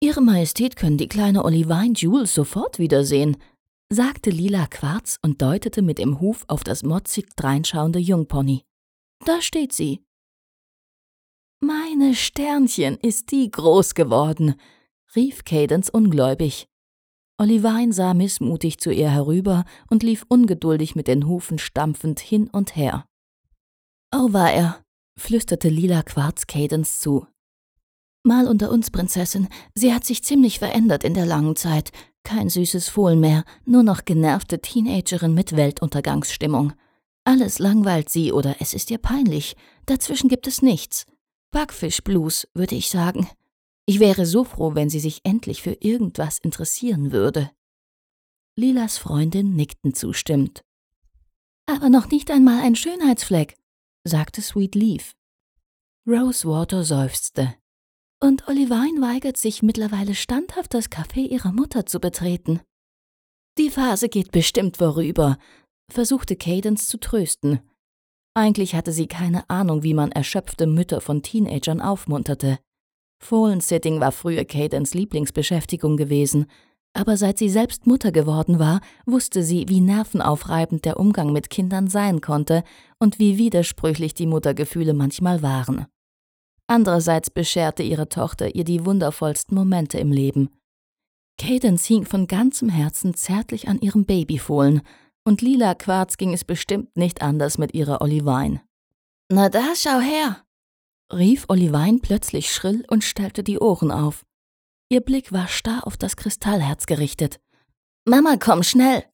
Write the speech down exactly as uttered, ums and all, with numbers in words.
»Ihre Majestät können die kleine Olivine Jules sofort wiedersehen«, sagte Lila Quarz und deutete mit dem Huf auf das motzig dreinschauende Jungpony. »Da steht sie.« »Meine Sternchen, ist die groß geworden«, rief Cadence ungläubig. Olivine sah missmutig zu ihr herüber und lief ungeduldig mit den Hufen stampfend hin und her. »Auweia«, flüsterte Lila Quarz Cadence zu. »Mal unter uns, Prinzessin, sie hat sich ziemlich verändert in der langen Zeit. Kein süßes Fohlen mehr, nur noch genervte Teenagerin mit Weltuntergangsstimmung. Alles langweilt sie oder es ist ihr peinlich. Dazwischen gibt es nichts. Backfisch-Blues, würde ich sagen. Ich wäre so froh, wenn sie sich endlich für irgendwas interessieren würde.« Lilas Freundin nickten zustimmend. »Aber noch nicht einmal ein Schönheitsfleck«, sagte Sweet Leaf. Rosewater seufzte. »Und Olivine weigert sich mittlerweile standhaft, das Café ihrer Mutter zu betreten.« »Die Phase geht bestimmt vorüber«, versuchte Cadence zu trösten. Eigentlich hatte sie keine Ahnung, wie man erschöpfte Mütter von Teenagern aufmunterte. Fohlen-Sitting war früher Cadence' Lieblingsbeschäftigung gewesen, aber seit sie selbst Mutter geworden war, wusste sie, wie nervenaufreibend der Umgang mit Kindern sein konnte und wie widersprüchlich die Muttergefühle manchmal waren. Andererseits bescherte ihre Tochter ihr die wundervollsten Momente im Leben. Cadence hing von ganzem Herzen zärtlich an ihrem Babyfohlen, und Lila Quarz ging es bestimmt nicht anders mit ihrer Olivine. »Na da, schau her«, rief Olivine plötzlich schrill und stellte die Ohren auf. Ihr Blick war starr auf das Kristallherz gerichtet. »Mama, komm schnell!«